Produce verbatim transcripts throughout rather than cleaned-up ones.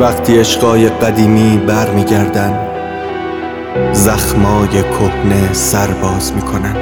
وقتی عشقای قدیمی بر می گردن، زخمای کهنه سر باز می کنن.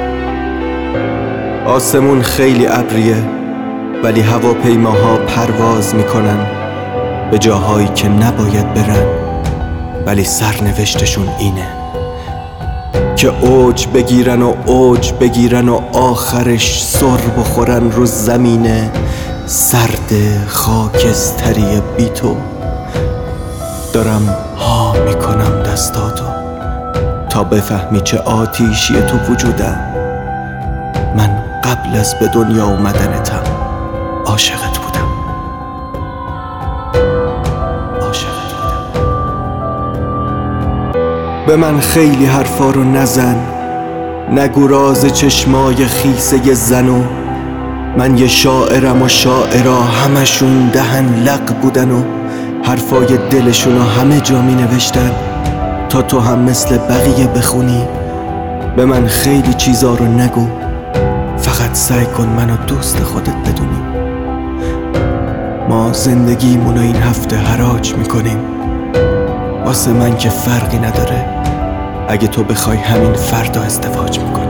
آسمون خیلی ابریه ولی هواپیماها پرواز می کنن به جاهایی که نباید برن، ولی سرنوشتشون اینه که اوج بگیرن و اوج بگیرن و آخرش سر بخورن رو زمینه سرد خاکستری بی تو. دارم ها میکنم دستاتو تا بفهمی چه آتیشی تو وجودم. من قبل از به دنیا اومدنتم عاشقت بودم، عاشقت بودم. به من خیلی حرفا رو نزن، نگو راز چشمای خیسه زنو. من یه شاعرم و شاعرا همشون دهن لق بودن و حرفای دلشونو همه جا می نوشتن تا تو هم مثل بقیه بخونی. به من خیلی چیزا رو نگو، فقط سعی کن منو دوست خودت بدونی. ما زندگیمونو این هفته حراج میکنیم، واسه من که فرقی نداره اگه تو بخوای همین فردا ازدواج میکنی.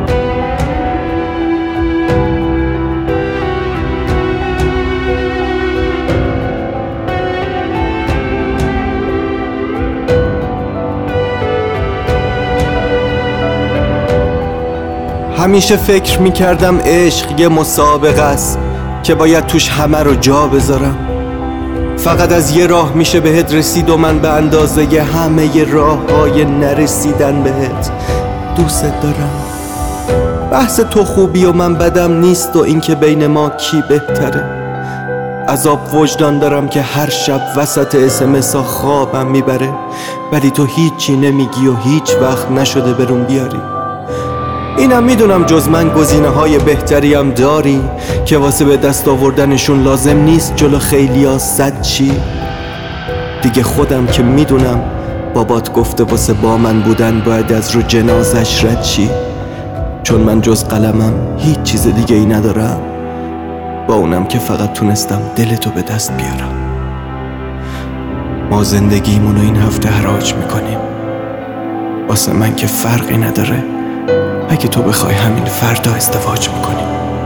همیشه فکر میکردم عشق یه مسابقه است که باید توش همه رو جا بذارم. فقط از یه راه میشه بهت رسید و من به اندازه ی همه ی راه های نرسیدن بهت دوست دارم. بحث تو خوبی و من بدم نیست و این که بین ما کی بهتره. عذاب وجدان دارم که هر شب وسط اسمسا خوابم میبره، ولی تو هیچی نمیگی و هیچ وقت نشده برون بیاری. اینم میدونم جز من گزینه های بهتریم داری که واسه به دست آوردنشون لازم نیست جلو خیلی ها صد چی. دیگه خودم که میدونم بابات گفته واسه با من بودن باید از رو جنازش رد چی، چون من جز قلمم هیچ چیز دیگه ای ندارم، با اونم که فقط تونستم دلتو به دست بیارم. ما زندگیمونو این هفته حراج میکنیم، واسه من که فرقی نداره اگه تو بخوای همین فردا ازدواج میکنی.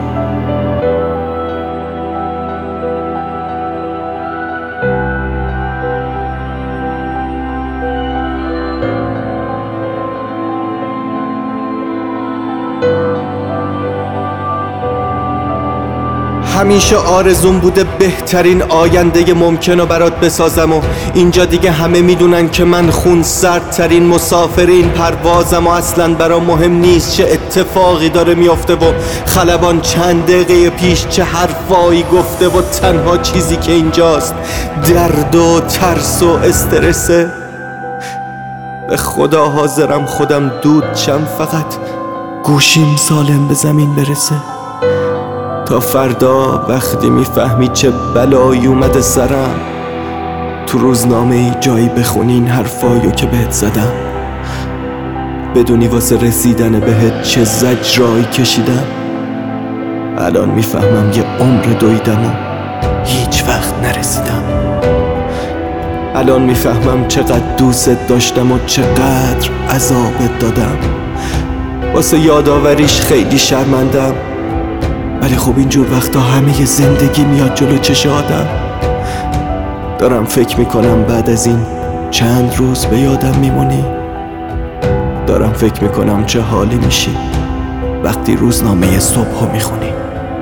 همیشه آرزوم بوده بهترین آینده ممکن رو برات بسازم و اینجا دیگه همه میدونن که من خون سردترین مسافر این پروازم و اصلا برام مهم نیست چه اتفاقی داره میافته و خلبان چند دقیقه پیش چه حرفایی گفته و تنها چیزی که اینجاست درد و ترس و استرسه. به خدا حاضرم خودم دود شم فقط گوشیم سالم به زمین برسه، تا فردا وقتی میفهمی چه بلایی اومده سرم تو روزنامه ای جایی بخونی این حرفایو که بهت زدم، بدونی واسه رسیدن بهت چه زجرایی کشیدم. الان میفهمم یه عمر دویدم و هیچ وقت نرسیدم. الان میفهمم چقدر دوست داشتم و چقدر عذابت دادم. واسه یاداوریش خیلی شرمندم، ولی خب اینجور وقتا همه زندگی میاد جلو چشادم. دارم فکر میکنم بعد از این چند روز به یادم میمونی. دارم فکر میکنم چه حالی میشی وقتی روزنامه صبحو میخونی.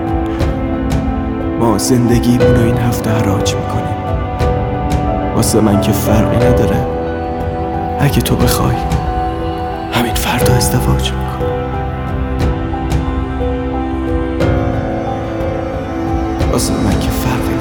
ما زندگیمونو این هفته حراج میکنیم، واسه من که فرقی نداره اگه تو بخوای همین فردا ازدواج میکنی. واسه من که فرقی